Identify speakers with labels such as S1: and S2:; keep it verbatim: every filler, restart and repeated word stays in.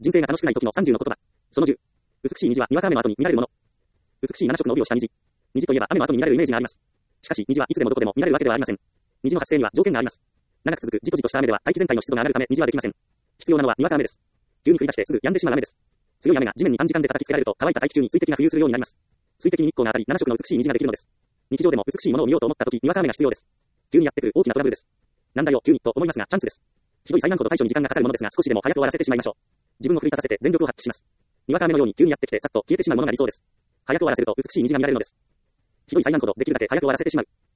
S1: 人生が楽しくない時のさんじゅうの言葉。そのじゅう。美しい虹はにわか雨の後に見られるもの。美しいなな色の帯をした虹。虹といえば雨の後に見られるイメージがあります。しかし、虹はいつでもどこでも見られるわけではありません。虹の発生には条件があります。長く続くじとじとした雨では大気全体の湿度が上がるため虹はできません。必要なのはにわか雨です。急に降り出してすぐ止んでしまう雨です。強い雨が地面に短時間で叩きつけられると乾いた大気中に水滴が浮遊するようになります。水滴に日光が当たりなな色の美しい虹ができるのです。日常でも美しいものを見ようと思った時にわか雨が必要です。急にやってくる大きなトラブルです。なんだよ急にと思いますがチャンスです。ひどい災難ほど対処に時間がかかるものですが少しでも早く終わらせてしまいましょう。自分を奮い立たせて全力を発揮します。にわか雨のように急にやってきてさっと消えてしまうものが理想です。早く終わらせると美しい虹が見られるのです。ひどい災難ほどできるだけ早く終わらせてしまう。